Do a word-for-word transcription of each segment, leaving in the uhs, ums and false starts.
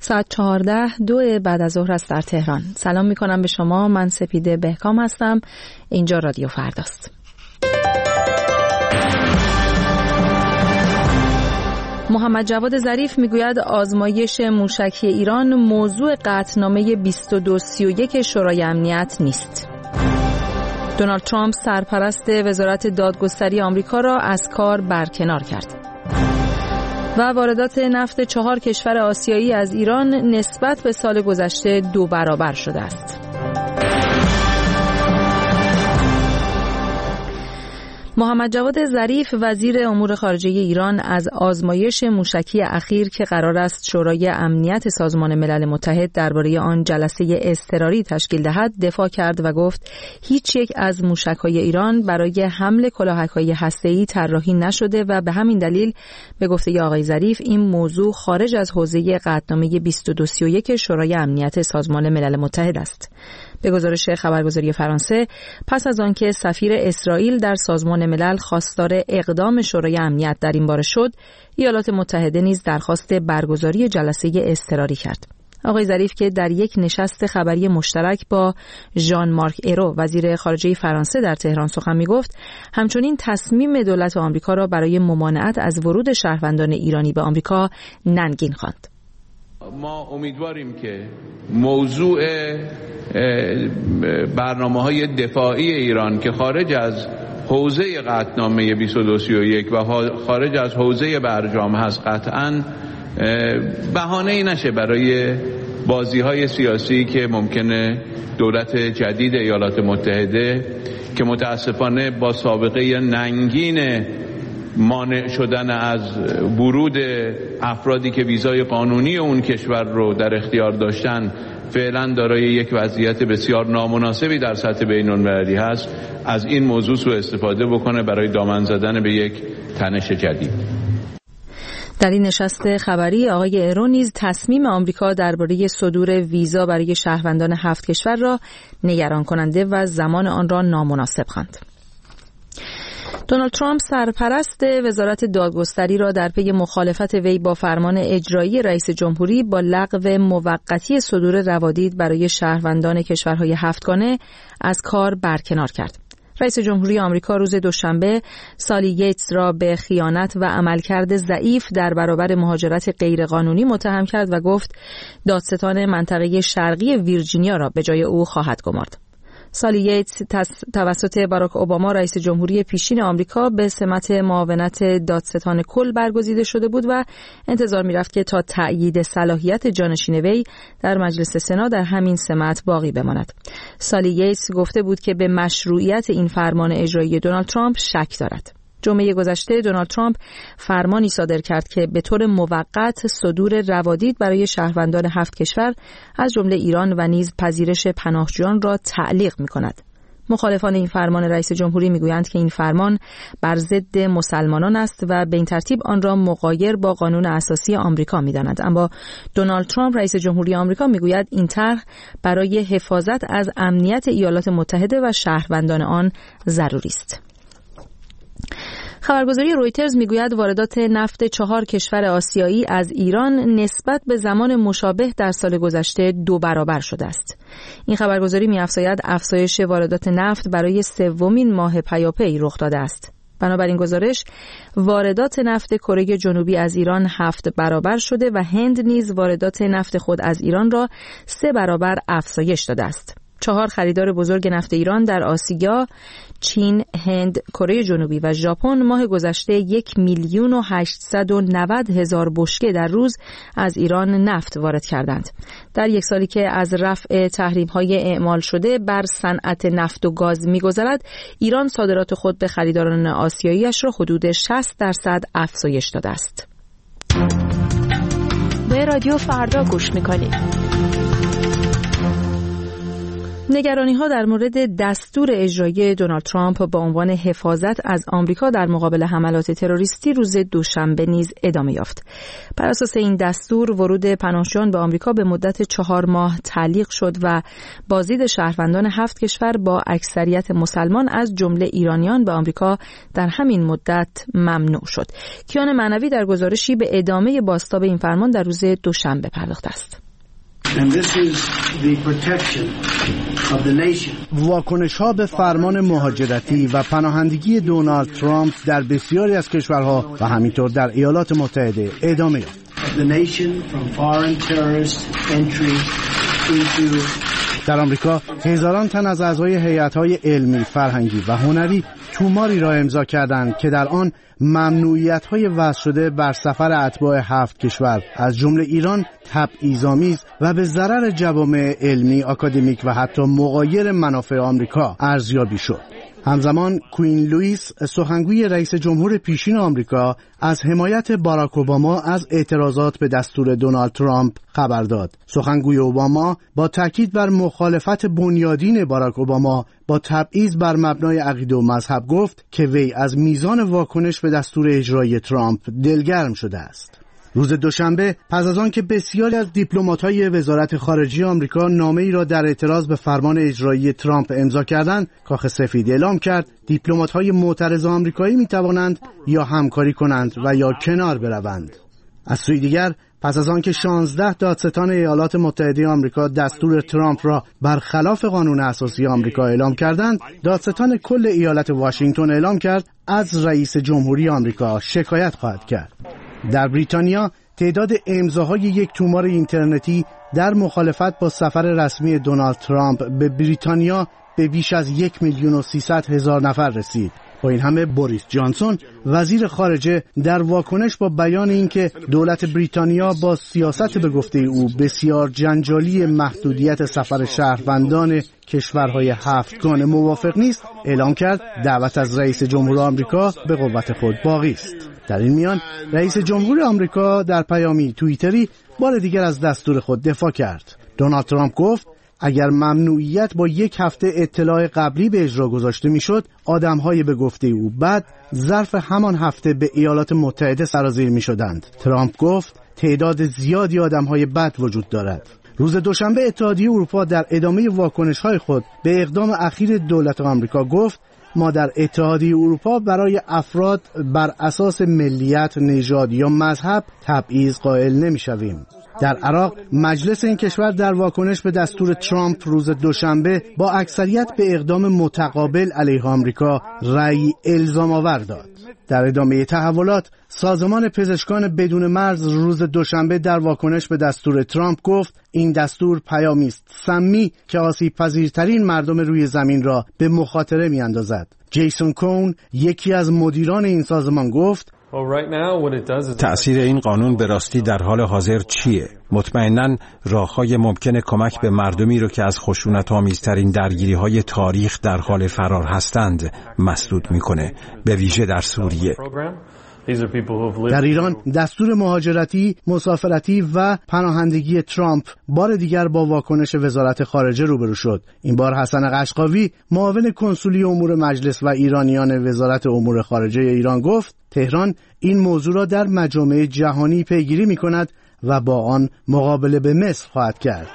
ساعت چهارده دو بعد از ظهر است در تهران. سلام می کنم به شما. من سپیده بهکام هستم. اینجا رادیو فرداست. محمد جواد ظریف میگوید آزمایش موشکی ایران موضوع قطعنامه بیست و دو سی و یک شورای امنیت نیست. دونالد ترامپ سرپرست وزارت دادگستری آمریکا را از کار برکنار کرد. و واردات نفت چهار کشور آسیایی از ایران نسبت به سال گذشته دو برابر شده است. محمد جواد ظریف وزیر امور خارجه ایران از آزمایش موشکی اخیر که قرار است شورای امنیت سازمان ملل متحد درباره آن جلسه اضطراری تشکیل دهد دفاع کرد و گفت هیچ یک از موشک‌های ایران برای حمل کلاهک‌های هسته‌ای طراحی نشده و به همین دلیل به گفته آقای ظریف این موضوع خارج از حوزه قطعنامه بیست و دو سی و یک شورای امنیت سازمان ملل متحد است. به گزارش خبرگزاری فرانسه، پس از آنکه سفیر اسرائیل در سازمان ملل خواستار اقدام شورای امنیت در این باره شد، ایالات متحده نیز درخواست برگزاری جلسه اضطراری کرد. آقای ظریف که در یک نشست خبری مشترک با ژان مارک ایرو وزیر خارجه فرانسه در تهران سخن می‌گفت، همچنین تصمیم دولت آمریکا را برای ممانعت از ورود شهروندان ایرانی به آمریکا ننگین خواند. ما امیدواریم که موضوع برنامه‌های دفاعی ایران که خارج از حوزه قطعنامه بیست و دو سی و یک و خارج از حوزه برجام هست قطعاً بهانه‌ای نشه برای بازی‌های سیاسی که ممکنه دولت جدید ایالات متحده که متاسفانه با سابقه ننگین مانع شدن از ورود افرادی که ویزای قانونی اون کشور رو در اختیار داشتن فعلا دارای یک وضعیت بسیار نامناسبی در سطح بین‌المللی هست، از این موضوع سوء استفاده بکنه برای دامن زدن به یک تنش جدید. در این نشست خبری آقای ایرو نیز تصمیم آمریکا درباره صدور ویزا برای شهروندان هفت کشور را نگران کننده و زمان آن را نامناسب خواند. دونالد ترامپ سرپرست وزارت دادگستری را در پی مخالفت وی با فرمان اجرایی رئیس جمهوری با لغو موقتی صدور روادید برای شهروندان کشورهای هفتگانه از کار برکنار کرد. رئیس جمهوری آمریکا روز دوشنبه سالی ییتس را به خیانت و عملکرد ضعیف در برابر مهاجرت غیرقانونی متهم کرد و گفت دادستان منطقه شرقی ویرجینیا را به جای او خواهد گمارد. سالی ییتس توسط باراک اوباما رئیس جمهوری پیشین آمریکا به سمت معاونت دادستان کل برگزیده شده بود و انتظار می‌رفت که تا تأیید صلاحیت جانشین وی در مجلس سنا در همین سمت باقی بماند. سالی ییتس گفته بود که به مشروعیت این فرمان اجرایی دونالد ترامپ شک دارد. جمعه گذشته دونالد ترامپ فرمانی صادر کرد که به طور موقت صدور روادید برای شهروندان هفت کشور از جمله ایران و نیز پذیرش پناهجویان را تعلیق می‌کند. مخالفان این فرمان رئیس جمهوری میگویند که این فرمان بر ضد مسلمانان است و به این ترتیب آن را مغایر با قانون اساسی آمریکا می‌دانند. اما دونالد ترامپ رئیس جمهوری آمریکا میگوید این طرح برای حفاظت از امنیت ایالات متحده و شهروندان آن ضروری است. خبرگزاری رویترز میگوید واردات نفت چهار کشور آسیایی از ایران نسبت به زمان مشابه در سال گذشته دو برابر شده است. این خبرگزاری می‌افزاید افزایش واردات نفت برای سومین ماه پیاپی رخ داده است. بنابراین گزارش واردات نفت کره جنوبی از ایران هفت برابر شده و هند نیز واردات نفت خود از ایران را سه برابر افزایش داده است. چهار خریدار بزرگ نفت ایران در آسیا، چین، هند، کره جنوبی و ژاپن ماه گذشته یک میلیون و هشتصد و نود هزار بشکه در روز از ایران نفت وارد کردند. در یک سالی که از رفع تحریم‌های اعمال شده بر صنعت نفت و گاز می‌گذرد، ایران صادرات خود به خریداران آسیایی‌اش را حدود شصت درصد افزایش داده است. به رادیو فردا گوش می‌کنید. نگرانی‌ها در مورد دستور اجرایی دونالد ترامپ با عنوان حفاظت از آمریکا در مقابل حملات تروریستی روز دوشنبه نیز ادامه یافت. بر اساس این دستور ورود پناهجویان به آمریکا به مدت چهار ماه تعلیق شد و بازدید شهروندان هفت کشور با اکثریت مسلمان از جمله ایرانیان به آمریکا در همین مدت ممنوع شد. کیان معنوی در گزارشی به ادامه بازتاب این فرمان در روز دوشنبه پرداخته است. واکنش‌ها به فرمان مهاجرتی و پناهندگی دونالد ترامپ در بسیاری از کشورها و همینطور در ایالات متحده ادامه یافت. در آمریکا هزاران تن از اعضای هیئت‌های علمی، فرهنگی و هنری توماری را امضا کردند که در آن ممنوعیت‌های وضع شده بر سفر اتباع هفت کشور از جمله ایران تبعیض‌آمیز و به ضرر جوامع علمی، آکادمیک و حتی مغایر منافع آمریکا ارزیابی شد. همزمان کوین لوئیس سخنگوی رئیس جمهور پیشین آمریکا از حمایت باراک اوباما از اعتراضات به دستور دونالد ترامپ خبر داد. سخنگوی اوباما با تاکید بر مخالفت بنیادین باراک اوباما با تبعیض بر مبنای عقیده و مذهب گفت که وی از میزان واکنش به دستور اجرایی ترامپ دلگرم شده است. روز دوشنبه پس از آن که بسیاری از دیپلمات‌های وزارت خارجه آمریکا نامه‌ای را در اعتراض به فرمان اجرایی ترامپ امضا کردند، کاخ سفید اعلام کرد دیپلمات‌های معترض آمریکایی می‌توانند یا همکاری کنند و یا کنار بروند. از سوی دیگر پس از آن که شانزده دادستان ایالات متحده آمریکا دستور ترامپ را برخلاف قانون اساسی آمریکا اعلام کردند، دادستان کل ایالت واشنگتن اعلام کرد از رئیس جمهوری آمریکا شکایت خواهد کرد. در بریتانیا تعداد امضاهای یک تومار اینترنتی در مخالفت با سفر رسمی دونالد ترامپ به بریتانیا به بیش از یک میلیون و سیصد هزار نفر رسید. با این همه بوریس جانسون وزیر خارجه در واکنش با بیان اینکه دولت بریتانیا با سیاست به گفته او بسیار جنجالی محدودیت سفر شهروندان کشورهای هفتگانه موافق نیست، اعلام کرد دعوت از رئیس جمهور آمریکا به قوت خود باقی است. در این میان رئیس جمهور آمریکا در پیامی توییتری بار دیگر از دستور خود دفاع کرد. دونالد ترامپ گفت اگر ممنوعیت با یک هفته اطلاع قبلی به اجرا گذاشته میشد، آدم‌های به گفته او بعد ظرف همان هفته به ایالات متحده سرازیر میشدند. ترامپ گفت تعداد زیادی آدم‌های بد وجود دارد. روز دوشنبه اتحادیه اروپا در ادامه واکنش‌های خود به اقدام اخیر دولت آمریکا گفت ما در اتحادیه اروپا برای افراد بر اساس ملیت، نژاد یا مذهب تبعیض قائل نمی‌شویم. در عراق مجلس این کشور در واکنش به دستور ترامپ روز دوشنبه با اکثریت به اقدام متقابل علیه آمریکا رأی الزام آور داد. در ادامه تحولات سازمان پزشکان بدون مرز روز دوشنبه در واکنش به دستور ترامپ گفت این دستور پیامی است سمی که آسیب پذیرترین مردم روی زمین را به مخاطره می اندازد. جیسون کون یکی از مدیران این سازمان گفت تأثیر این قانون به راستی در حال حاضر چیه؟ مطمئناً راه‌های ممکن کمک به مردمی رو که از خشونت‌آمیزترین درگیری‌های تاریخ در حال فرار هستند مسدود می‌کنه، به ویژه در سوریه. در ایران دستور مهاجرتی، مسافرتی و پناهندگی ترامپ بار دیگر با واکنش وزارت خارجه روبرو شد. این بار حسن قشقاوی معاون کنسولی امور مجلس و ایرانیان وزارت امور خارجه ایران گفت تهران این موضوع را در مجامع جهانی پیگیری می‌کند و با آن مقابله به مصر خواهد کرد.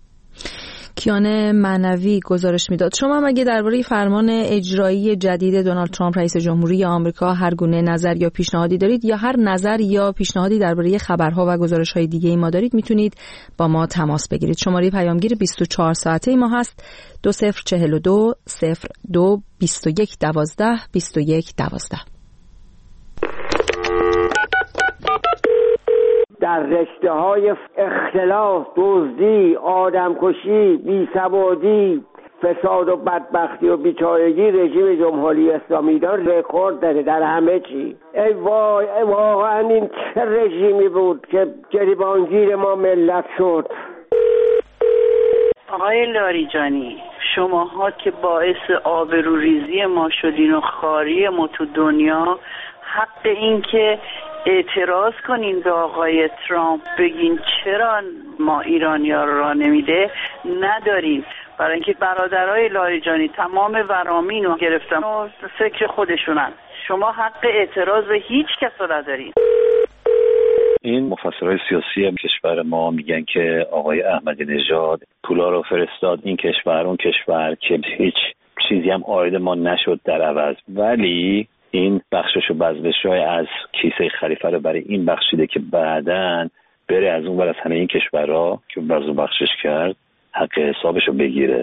کیان معنوی گزارش میداد. شما هم اگه درباره فرمان اجرایی جدید دونالد ترامپ رئیس جمهوری آمریکا هر گونه نظر یا پیشنهادی دارید یا هر نظر یا پیشنهادی درباره خبرها و گزارش‌های دیگه ای ما دارید میتونید با ما تماس بگیرید. شماره پیامگیر بیست و چهار ساعته ما هست دو صفر چهل و دو صفر دو بیست و یک دوازده بیست و یک دوازده. در رشته‌های اختلاف، دزدی، آدمکشی، بیسوادی، فساد و بدبختی و بیچارگی رژیم جمهوری اسلامی ایران رکورد داره در همه چی. ای وای ای واقعا این چه رژیمی بود که گریبانگیر ما ملت شد. آقای لاریجانی، شماها که باعث آبروریزی ما شدین و خاری ما تو دنیا، حق این که اعتراض کنین به آقای ترامپ بگین چرا ما ایرانی‌ها رو راه نمیده نداریم. برای اینکه برادرای لاریجانی تمام ورامین رو گرفتن و فکر خودشونن. شما حق اعتراض به هیچ کس رو ندارین. این مفسرهای سیاسی کشور ما میگن که آقای احمدی نژاد پولا رو فرستاد این کشور اون کشور که هیچ چیزی هم عاید ما نشد در عوض، ولی این بخشش و بذلش از کیسه خلیفه رو برای این بخشیده که بعداً بره از اون ور از همه این کشورها که بازو بخشش کرد حق حسابش رو بگیره.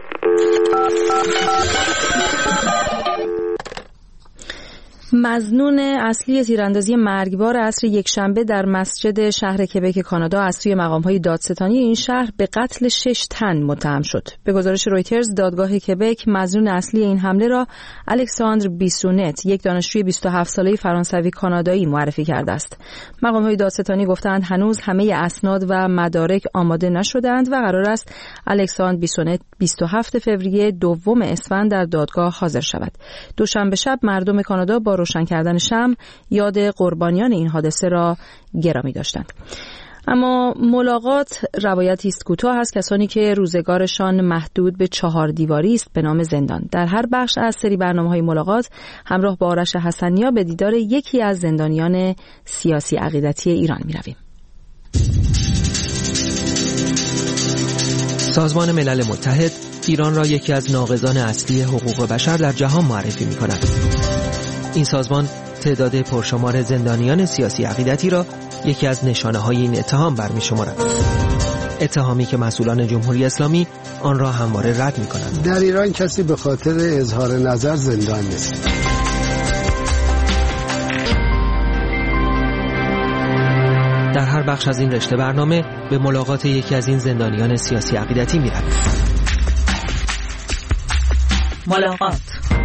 مظنون اصلی تیراندازی مرگبار عصر یکشنبه در مسجد شهر کبک کانادا از سوی مقام‌های دادستانی این شهر به قتل شش تن متهم شد. به گزارش رویترز، دادگاه کبک مظنون اصلی این حمله را الکساندر بیسونت، یک دانشجوی بیست و هفت ساله فرانسوی کانادایی معرفی کرده است. مقام‌های دادستانی گفتند هنوز همه اسناد و مدارک آماده نشده‌اند و قرار است الکساندر بیسونت بیست و هفتم فوریه دوم اسفند در دادگاه حاضر شود. دوشنبه شب مردم کانادا با روشن کردن شمع یاد قربانیان این حادثه را گرامی داشتند. اما ملاقات روایتی است کوتاه از کسانی که روزگارشان محدود به چهار دیواری است به نام زندان. در هر بخش از سری برنامه‌های ملاقات همراه با آرش حسنیا به دیدار یکی از زندانیان سیاسی عقیدتی ایران می‌رویم. سازمان ملل متحد ایران را یکی از ناقضان اصلی حقوق بشر در جهان معرفی می‌کند. این سازمان تعداد پرشمار زندانیان سیاسی عقیدتی را یکی از نشانه‌های این اتهام برمی‌شمارد. اتهامی که مسئولان جمهوری اسلامی آن را همواره رد می‌کنند. در ایران کسی به خاطر اظهار نظر زندان نیست. در هر بخش از این رشته برنامه به ملاقات یکی از این زندانیان سیاسی عقیدتی می‌رویم. ملاقات.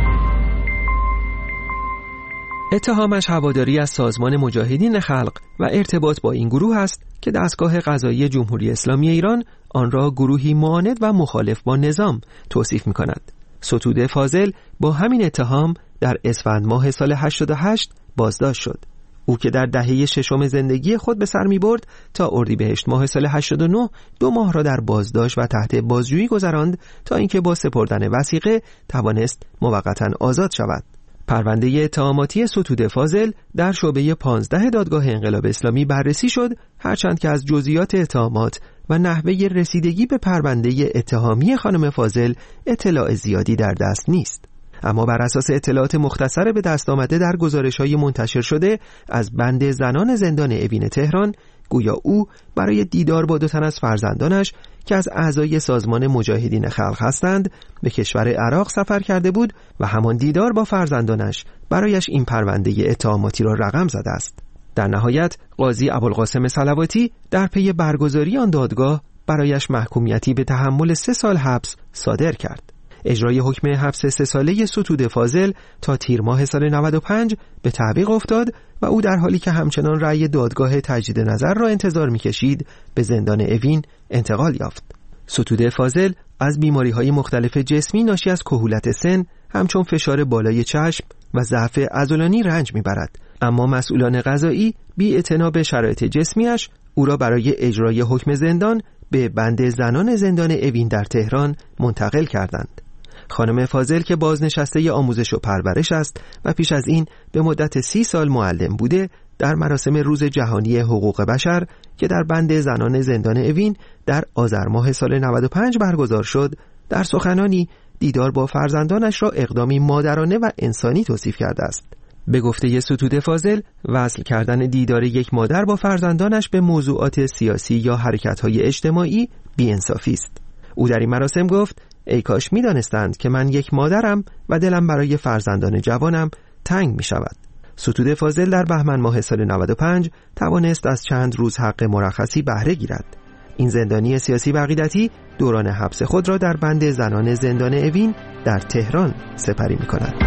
اتهامش هواداری از سازمان مجاهدین خلق و ارتباط با این گروه است که دستگاه قضایی جمهوری اسلامی ایران آن را گروهی معاند و مخالف با نظام توصیف می‌کند. ستوده فاضل با همین اتهام در اسفند ماه سال هشتاد و هشت بازداشت شد. او که در دهه ششم زندگی خود به سر می‌برد تا اردیبهشت ماه سال هشتاد و نه دو ماه را در بازداشت و تحت بازجویی گذراند تا اینکه با سپردن وثیقه توانست موقتاً آزاد شود. پرونده اتهاماتی ستوده فاضل در شعبه پانزده دادگاه انقلاب اسلامی بررسی شد، هرچند که از جزئیات اتهامات و نحوه رسیدگی به پرونده اتهامی خانم فاضل اطلاع زیادی در دست نیست. اما بر اساس اطلاعات مختصر به دست آمده در گزارش‌های منتشر شده از بند زنان زندان اوین تهران، گویا او برای دیدار با دو تن از فرزندانش که از اعضای سازمان مجاهدین خلق هستند به کشور عراق سفر کرده بود و همان دیدار با فرزندانش برایش این پرونده اتهاماتی را رقم زده است. در نهایت قاضی ابوالقاسم صلواتی در پی برگزاری آن دادگاه برایش محکومیتی به تحمل سه سال حبس صادر کرد. اجرای حکم حبس سه ساله ستوده فاضل تا تیر ماه سال نود و پنج به تعویق افتاد و او در حالی که همچنان رأی دادگاه تجدید نظر را انتظار می‌کشید به زندان اوین انتقال یافت. ستوده فاضل از بیماری‌های مختلف جسمی ناشی از کهولت سن همچون فشار بالای چشم و ضعف عضلانی رنج می‌برد، اما مسئولان قضایی بی اعتنا به شرایط جسمیش او را برای اجرای حکم زندان به بند زنان زندان اوین در تهران منتقل کردند. خانم فاضل که بازنشسته آموزش و پرورش است و پیش از این به مدت سی سال معلم بوده، در مراسم روز جهانی حقوق بشر که در بند زنان زندان اوین در آذر ماه سال نود و پنج برگزار شد، در سخنانی دیدار با فرزندانش را اقدامی مادرانه و انسانی توصیف کرده است. به گفته ستوده فاضل، وصل کردن دیدار یک مادر با فرزندانش به موضوعات سیاسی یا حرکت‌های اجتماعی بی‌انصافی است. او در این مراسم گفت: ای کاش می دانستند که من یک مادرم و دلم برای فرزندان جوانم تنگ می شود. ستوده فاضل در بهمن ماه سال نود و پنج توانست از چند روز حق مرخصی بهره گیرد. این زندانی سیاسی و عقیدتی دوران حبس خود را در بند زنان زندان اوین در تهران سپری می کند.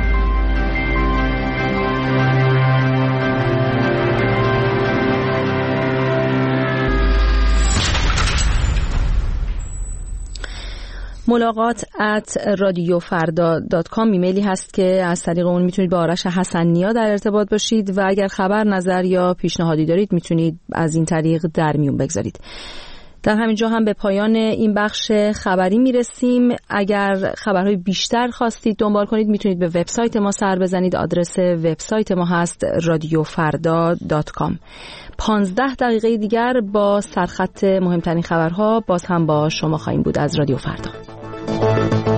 ملاقات ات رادیو فردا دات کام ایمیلی هست که از طریق اون میتونید با آرش حسنیا در ارتباط باشید و اگر خبر، نظر یا پیشنهادی دارید میتونید از این طریق در میون بگذارید. در همین جا هم به پایان این بخش خبری میرسیم. اگر خبرهای بیشتر خواستید دنبال کنید میتونید به وبسایت ما سر بزنید. آدرس وبسایت ما هست رادیو فردا دات کام. پانزده دقیقه دیگر با سرخط مهمترین خبرها باز هم با شما خواهیم بود از رادیو فردا.